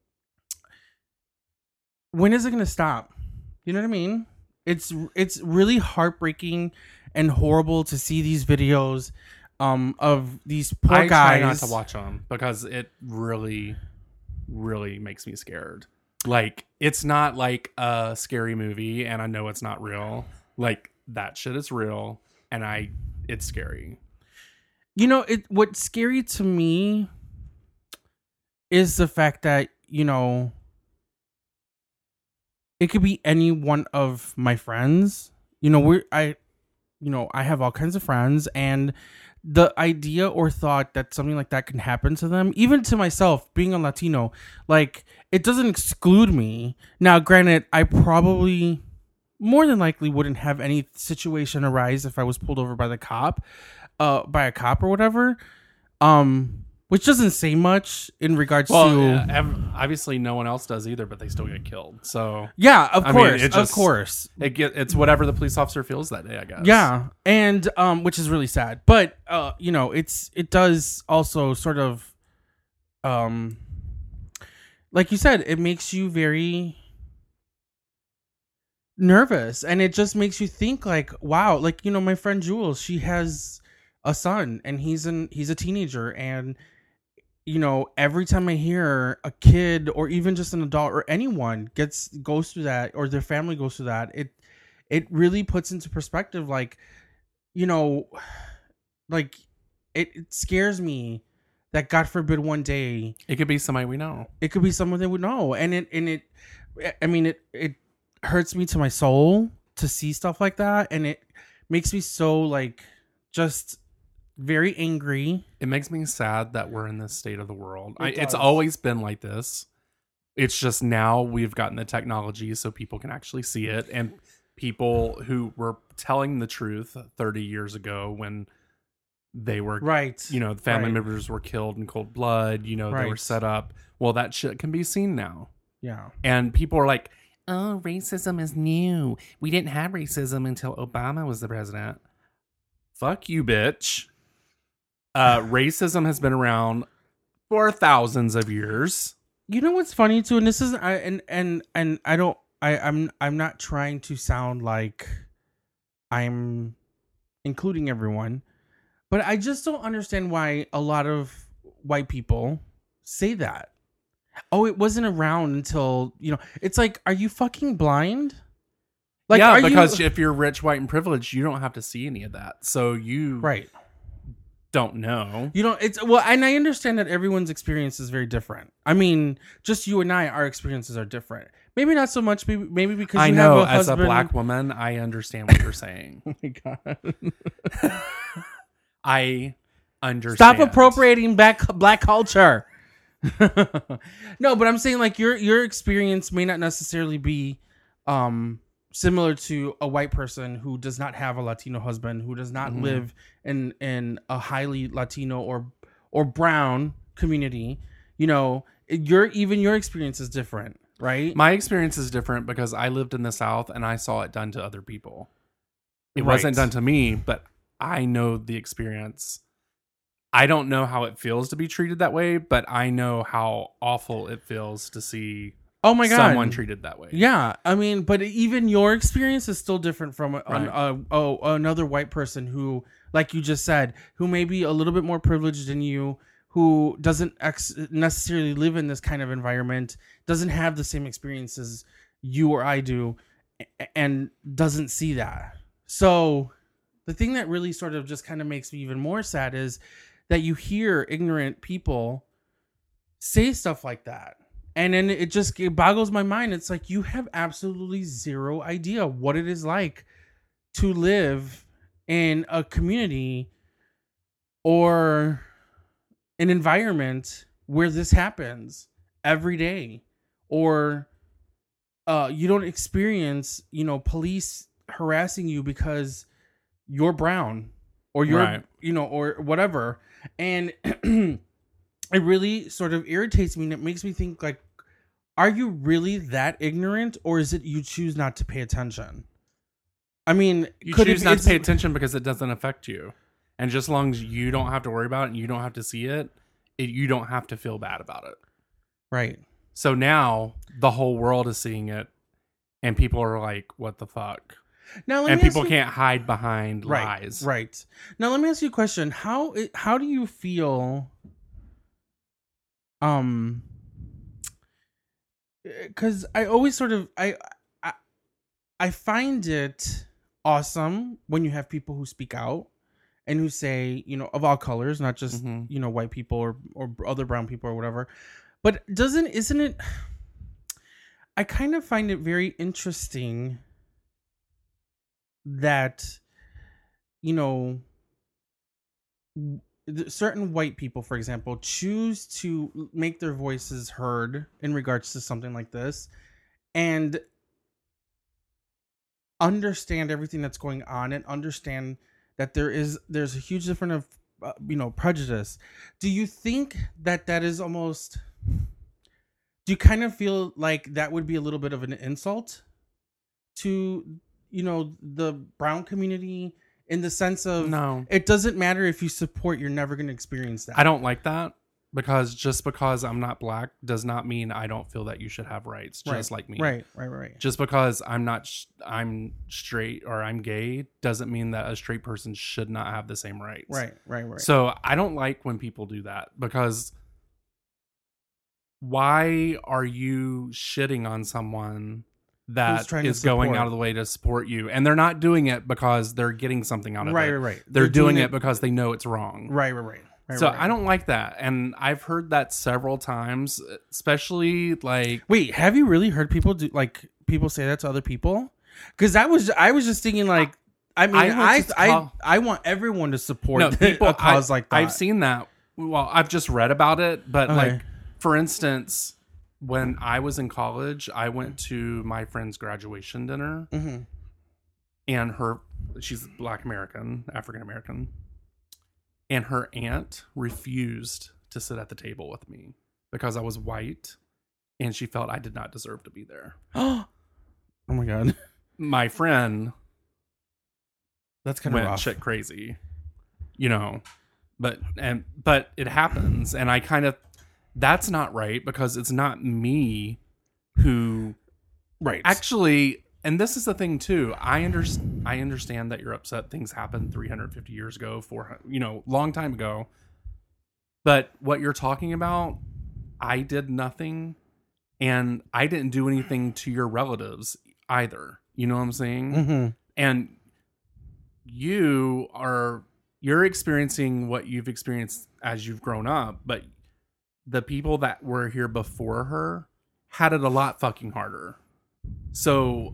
is it going to stop? You know what I mean? It's really heartbreaking and horrible to see these videos of these poor I guys. try not to watch them because it really, really makes me scared. Like, it's not like a scary movie, and I know it's not real. Like, that shit is real, and it's scary. You know, what's scary to me is the fact that, you know, it could be any one of my friends. You know, I have all kinds of friends, and the idea or thought that something like that can happen to them, even to myself, being a Latino, like, it doesn't exclude me. Now, granted, I probably more than likely wouldn't have any situation arise if I was pulled over by a cop or whatever. Which doesn't say much in regards to. Obviously, no one else does either, but they still get killed. So yeah, of course, it of course. It's whatever the police officer feels that day, I guess. Yeah, and which is really sad. But you know, it does also sort of, like you said, it makes you very nervous, and it just makes you think like, wow, like, you know, my friend Jules, she has a son, and he's a teenager, and you know, every time I hear a kid or even just an adult or anyone goes through that, or their family goes through that, it really puts into perspective, like, you know, like it scares me that God forbid one day it could be somebody we know. It could be someone that would know, and it hurts me to my soul to see stuff like that, and it makes me so like just very angry. It makes me sad that we're in this state of the world. It's does. always been like this. It's just now we've gotten the technology so people can actually see it, and people who were telling the truth 30 years ago when they were right, you know, the family members were killed in cold blood, you know, they were set up. Well, that shit can be seen now. Yeah. And people are like, oh, racism is new. We didn't have racism until Obama was the president. Fuck you, bitch. Racism has been around for thousands of years. You know what's funny too, and this is I'm not trying to sound like I'm including everyone, but I just don't understand why a lot of white people say that. Oh, it wasn't around until, it's like, are you fucking blind? Like, yeah, are because you... if you're rich, white, and privileged, you don't have to see any of that. So you right. don't know. And I understand that everyone's experience is very different. I mean, just you and I, our experiences are different. Maybe not so much, maybe because you have a as husband. a black woman, I understand what you're saying. Oh my God. I understand. Stop appropriating black culture. No, but I'm saying like your experience may not necessarily be similar to a white person who does not have a Latino husband, who does not live in a highly Latino or brown community. Your experience is different, right? My experience is different because I lived in the South and I saw it done to other people. It wasn't done to me, but I know the experience. I don't know how it feels to be treated that way, but I know how awful it feels to see someone treated that way. Yeah, I mean, but even your experience is still different from another white person who, like you just said, who may be a little bit more privileged than you, who doesn't necessarily live in this kind of environment, doesn't have the same experiences you or I do, and doesn't see that. So the thing that really sort of just kind of makes me even more sad is that you hear ignorant people say stuff like that. And then it boggles my mind. It's like, you have absolutely zero idea what it is like to live in a community or an environment where this happens every day, or you don't experience, police harassing you because you're brown or you're, or whatever. And it really sort of irritates me, and it makes me think, like, are you really that ignorant, or is it you choose not to pay attention? I mean, you choose not to pay attention because it doesn't affect you. And just as long as you don't have to worry about it and you don't have to see it, you don't have to feel bad about it. Right. So now the whole world is seeing it, and people are like, what the fuck? Now, and people can't hide behind lies. Right. Now, let me ask you a question. How do you feel? Because I always sort of I find it awesome when you have people who speak out and who say, of all colors, not just white people or other brown people or whatever. But isn't it? I kind of find it very interesting that, certain white people, for example, choose to make their voices heard in regards to something like this and understand everything that's going on and understand that there's a huge difference of, prejudice. Do you think that is almost... Do you kind of feel like that would be a little bit of an insult to, the brown community, in the sense of, no, it doesn't matter if you support, you're never going to experience that? I don't like that, because just because I'm not black does not mean I don't feel that you should have rights just like me. Right. Just because I'm straight or I'm gay doesn't mean that a straight person should not have the same rights. Right. So I don't like when people do that, because why are you shitting on someone that is going out of the way to support you? And they're not doing it because they're getting something out of it. Right. They're doing it because they know it's wrong. Right. So I don't like that. And I've heard that several times, especially like... Wait, have you really heard people say that to other people? Because I was just thinking, like, I mean, I want everyone to support a cause like that. I've seen that. Well, I've just read about it, but like, for instance, when I was in college, I went to my friend's graduation dinner, and she's Black American, African American, and her aunt refused to sit at the table with me because I was white, and she felt I did not deserve to be there. Oh my god, my friend that's kind of went rough. shit crazy, but it happens, and I kind of, that's not right, because it's not me who Right. actually, and this is the thing too. I understand that you're upset. Things happened 350 years ago, 400, long time ago. But what you're talking about, I did nothing, and I didn't do anything to your relatives either. You know what I'm saying? Mm-hmm. And you're experiencing what you've experienced as you've grown up, but the people that were here before her had it a lot fucking harder. So,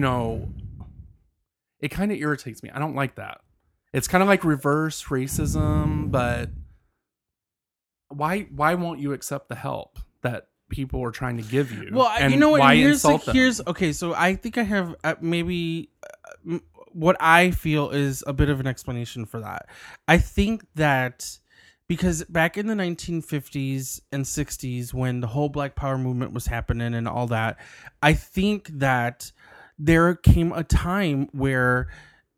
it kind of irritates me. I don't like that. It's kind of like reverse racism, but why won't you accept the help that people are trying to give you? Well, And you know what? why Here's insult them? okay. So I think I have maybe what I feel is a bit of an explanation for that. I think that because back in the 1950s and 60s, when the whole Black Power movement was happening and all that, I think that there came a time where,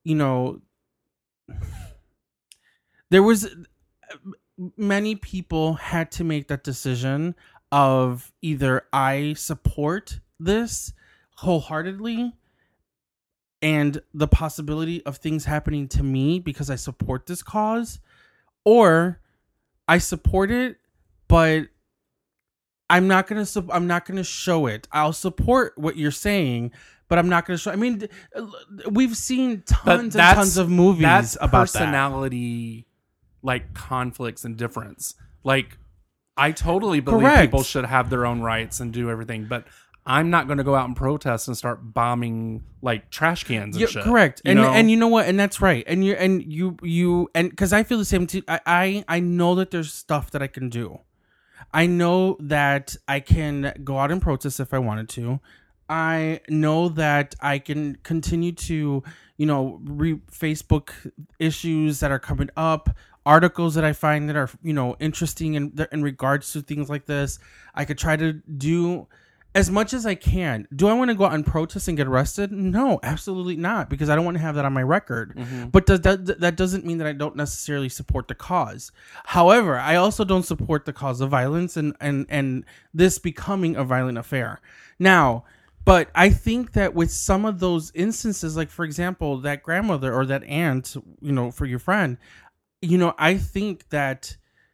there was many people had to make that decision of either I support this wholeheartedly and the possibility of things happening to me because I support this cause, or I support it, but I'm not gonna show it. I'll support what you're saying, but I'm not gonna show. I mean, we've seen tons and tons of movies that's about personality, like conflicts and difference. Like, I totally believe Correct. people should have their own rights and do everything, but I'm not going to go out and protest and start bombing like trash cans and shit. Correct. You And know? and you know what? And that's right. And you because I feel the same too. I know that there's stuff that I can do. I know that I can go out and protest if I wanted to. I know that I can continue to, Facebook issues that are coming up, articles that I find that are, interesting in regards to things like this. I could try to do as much as I can. Do I want to go out and protest and get arrested? No, absolutely not, because I don't want to have that on my record. Mm-hmm. But that doesn't mean that I don't necessarily support the cause. However, I also don't support the cause of violence and this becoming a violent affair. Now, but I think that with some of those instances, like for example, that grandmother or that aunt, for your friend, I think that,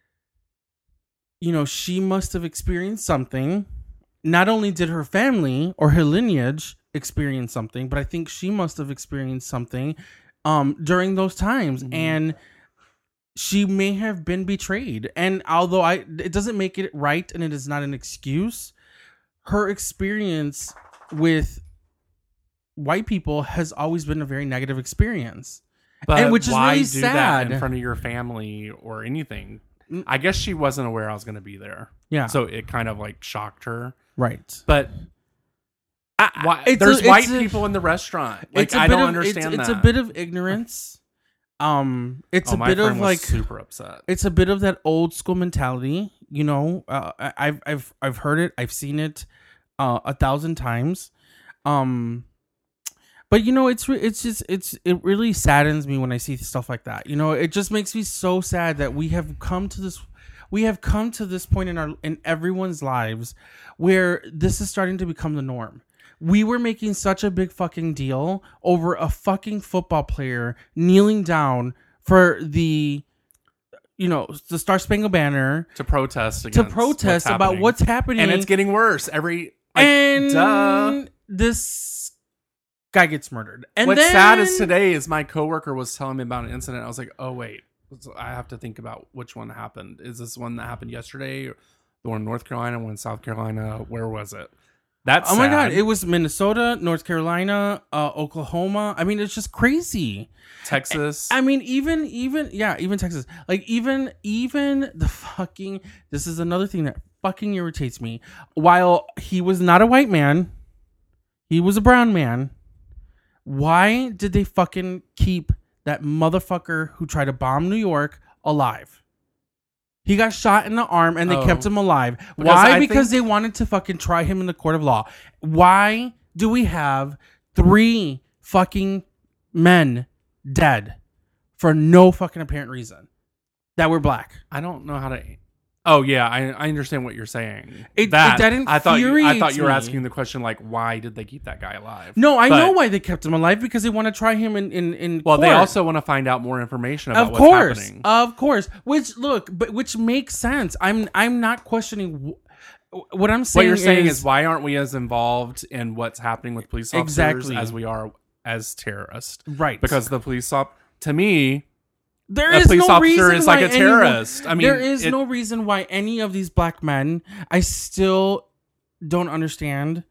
she must have experienced something. Not only did her family or her lineage experience something, but I think she must have experienced something during those times. Mm-hmm. And she may have been betrayed. And although it doesn't make it right and it is not an excuse, her experience with white people has always been a very negative experience. But and which is why really do sad. that in front of your family or anything? I guess she wasn't aware I was going to be there. Yeah. So it kind of like shocked her. Right. But there's white people in the restaurant. Like, I don't understand that. It's a bit of ignorance. It's a my bit friend of was like super upset. It's a bit of that old school mentality. I've heard it. I've seen it 1,000 times. But it really saddens me when I see stuff like that. It just makes me so sad that we have come to this point in everyone's lives where this is starting to become the norm. We were making such a big fucking deal over a fucking football player kneeling down for the Star Spangled Banner to protest against about what's happening, and it's getting worse and this guy gets murdered. And what's sad is today is my coworker was telling me about an incident. I was like, oh wait, I have to think about which one happened. Is this one that happened yesterday, or the one in North Carolina, one in South Carolina? Where was it? That's my sad. God, it was Minnesota, North Carolina, Oklahoma. I mean, it's just crazy. Texas. I mean, even Texas. Like even the fucking. This is another thing that fucking irritates me. While he was not a white man, he was a brown man. Why did they fucking keep that motherfucker who tried to bomb New York alive? He got shot in the arm and they kept him alive. Why? Because they wanted to fucking try him in the court of law. Why do we have 3 fucking men dead for no fucking apparent reason that were black. I don't know how to. Oh yeah, I understand what you're saying. That I thought you were infuriates me. asking the question like, why did they keep that guy alive? No, I But- know why they kept him alive, because they want to try him in Well, they court. also want to find out more information about of what's happening. Of course. Which makes sense. I'm not questioning what I'm saying. What you're saying is why aren't we as involved in what's happening with police officers Exactly. as we are as terrorists? right, Because the to me, there a is police no officer reason is like why a terrorist. I mean, there is no reason why any of these black men. I still don't understand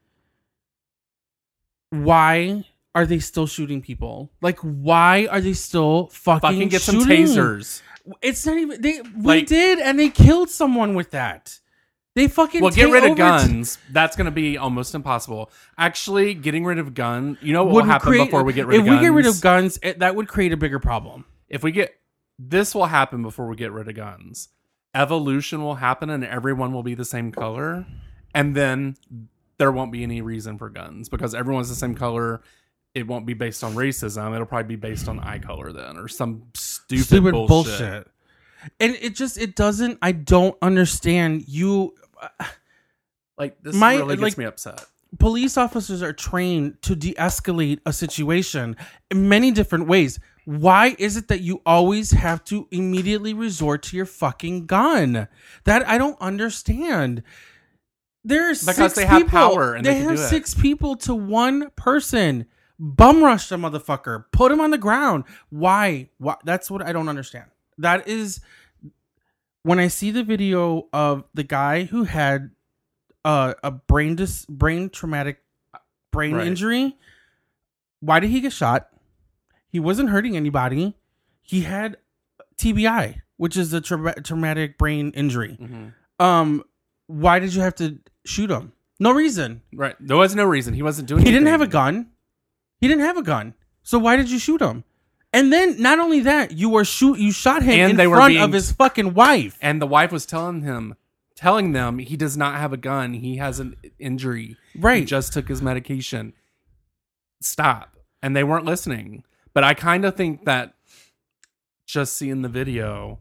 why are they still shooting people. Like, why are they still fucking get some shooting? tasers. It's not even we Like- did, and they killed someone with that. They fucking Well, get take rid of over guns. That's going to be almost impossible. Actually, getting rid of gun. You know what will wouldn't happen create- before we get rid of If guns? we get rid of guns, that would create a bigger problem. If we get this will happen before we get rid of guns. Evolution will happen, and everyone will be the same color, and then there won't be any reason for guns because everyone's the same color. It won't be based on racism. It'll probably be based on eye color then, or some stupid bullshit. And it doesn't. I don't understand you. Like this My- really gets like- me upset. Police officers are trained to de-escalate a situation in many different ways. Why is it that you always have to immediately resort to your fucking gun? That I don't understand. There's Because 6 they have people. power and they can have do it. 6 people to one person. Bum rush the motherfucker. Put him on the ground. Why? That's what I don't understand. That is when I see the video of the guy who had a brain traumatic brain Right. injury. Why did he get shot? He wasn't hurting anybody. He had TBI, which is a traumatic brain injury. Mm-hmm. Why did you have to shoot him? No reason. Right. There was no reason. He wasn't doing He anything. didn't have a gun. He didn't have a gun. So why did you shoot him? And then not only that, you shot him And in they were front being- of his fucking wife. And the wife was telling them he does not have a gun. He has an injury. Right. He just took his medication. Stop. And they weren't listening. But I kind of think that just seeing the video,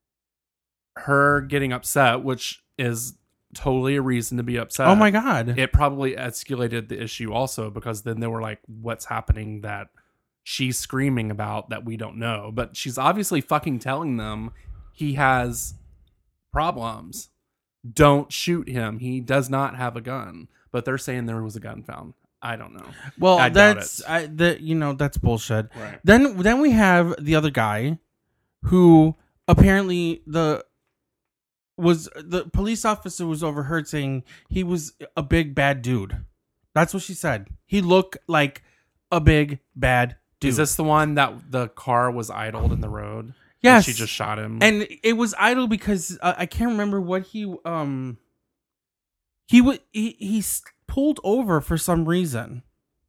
her getting upset, which is totally a reason to be upset. Oh my God. It probably escalated the issue also because then they were like, what's happening that she's screaming about that we don't know? But she's obviously fucking telling them he has problems. Don't shoot him. He does not have a gun. But they're saying there was a gun found. I don't know. Well, I doubt that's bullshit. Right. Then we have the other guy who apparently the police officer was overheard saying he was a big bad dude. That's what she said. He looked like a big bad dude. Is this the one that the car was idled in the road? Yes. And she just shot him. And it was idle because I can't remember what he pulled over for some reason.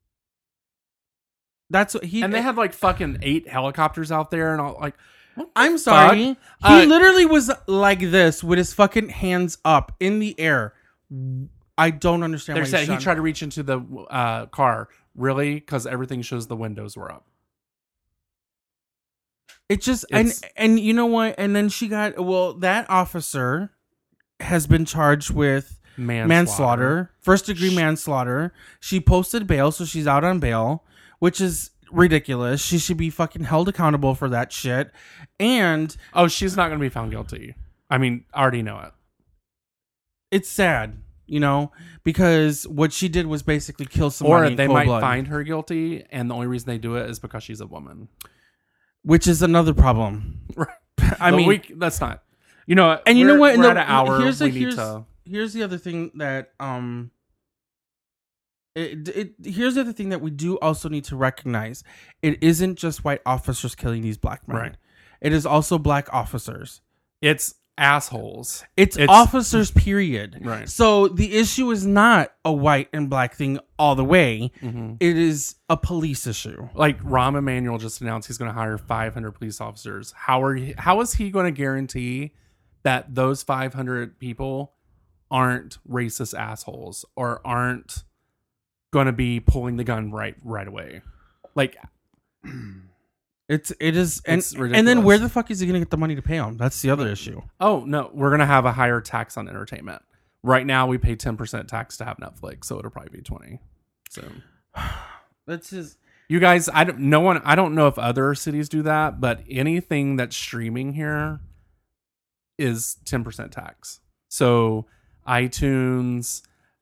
That's what he and they had like fucking 8 helicopters out there and all like. what the I'm sorry. fuck? He literally was like this with his fucking hands up in the air. I don't understand They why said he shot him. tried to reach into the car. Really? Because everything shows the windows were up. It just It's- and you know what? And then that officer has been charged with manslaughter, first degree manslaughter. She posted bail, so she's out on bail, which is ridiculous. She should be fucking held accountable for that shit. And Oh, she's not going to be found guilty. I mean, I already know it. it's sad, because what she did was basically kill somebody Or in they cold might blood, find her guilty, and the only reason they do it is because she's a woman. which is another problem. Right. I But mean, that's not. You know, and you know what? We're at an hour. Here's Here's the other thing that here's the other thing that we do also need to recognize. It isn't just white officers killing these black men. Right. It is also black officers. It's assholes. It's officers, period. Right. So the issue is not a white and black thing all the way. Mhm. It is a police issue. Like Rahm Emanuel just announced he's going to hire 500 police officers. How is he going to guarantee that those 500 people aren't racist assholes or aren't going to be pulling the gun right away. Like, it is, and It's then ridiculous. where the fuck is he gonna get the money to pay him? That's the other issue. oh no, we're going to have a higher tax on entertainment. Right now, we pay 10% tax to have Netflix, so it'll probably be 20. So That's his. you guys, I don't know if other cities do that, but anything that's streaming here is 10% tax. So iTunes,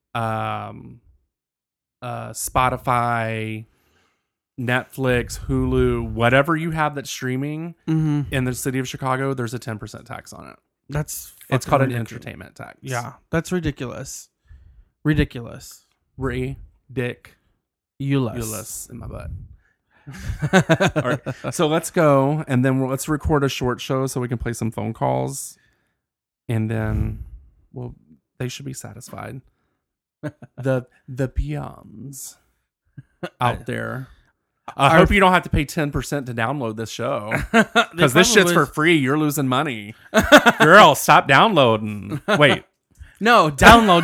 Spotify, Netflix, Hulu, whatever you have that's streaming in the city of Chicago, there's a 10% tax on it. That's It's fucking called an ridiculous. entertainment tax. Yeah, that's ridiculous. Ridiculous. Ridiculous in my butt. All right, so let's go, and then let's record a short show so we can play some phone calls, and then, well, they should be satisfied. The peons out there. I hope you don't have to pay 10% to download this show, because this shit's for free. You're losing money. Girl, stop downloading. Wait. No, download.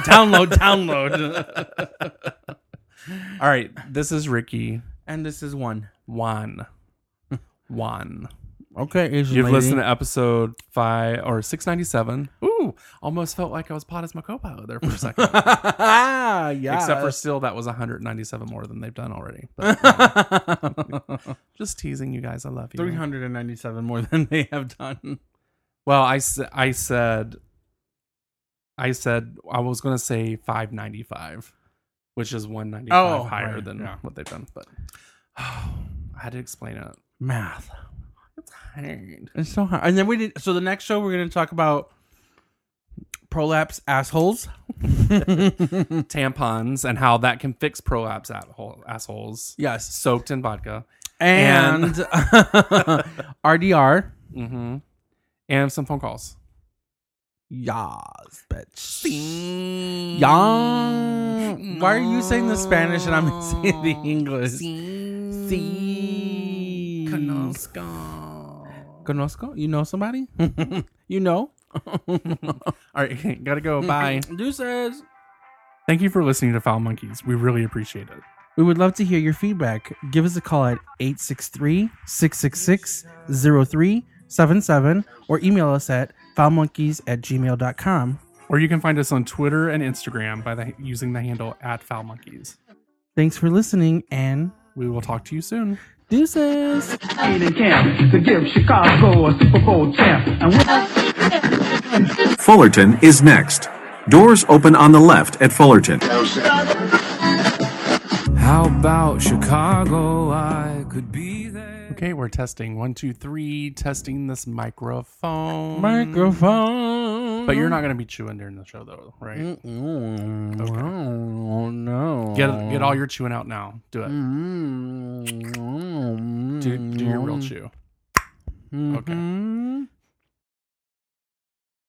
All right, this is Ricky. And this is one. Juan. Okay, Asian You've lady. listened to episode 5 or 697. Ooh, almost felt like I was pot as my co-pilot there for a second. Yeah. Except for still, that was 197 more than they've done already. But, just teasing you guys. I love you. 397 more than they have done. Well, I said I was going to say 595, which is 195 higher right, than yeah. what they've done. But I had to explain it. Math. It's hard. It's so hard. And then we did. So the next show we're going to talk about prolapse assholes. Tampons and how that can fix prolapse assholes. Yes. Soaked in vodka. And RDR. Mm-hmm. And some phone calls. Yas, bitch. Yas. Why are you saying the Spanish and I'm saying the English? Sí. Conozco? You know somebody? You know? All right, gotta go. Bye. Deuces. Thank you for listening to Foul Monkeys. We really appreciate it. We would love to hear your feedback. Give us a call at 863-666-0377 or email us at foulmonkeys@gmail.com. Or you can find us on Twitter and Instagram by using the handle @FoulMonkeys. Thanks for listening and We will talk to you soon. deuces. In camp to give Chicago a Super Bowl champ. And Fullerton is next. Doors open on the left at Fullerton. How about Chicago? I could be there. Okay, we're testing 1, 2, 3. Testing this microphone. Microphone. But you're not gonna be chewing during the show, though, right? Okay. Oh, no. Get all your chewing out now. Do it. Mm-hmm. Do your real chew. Okay.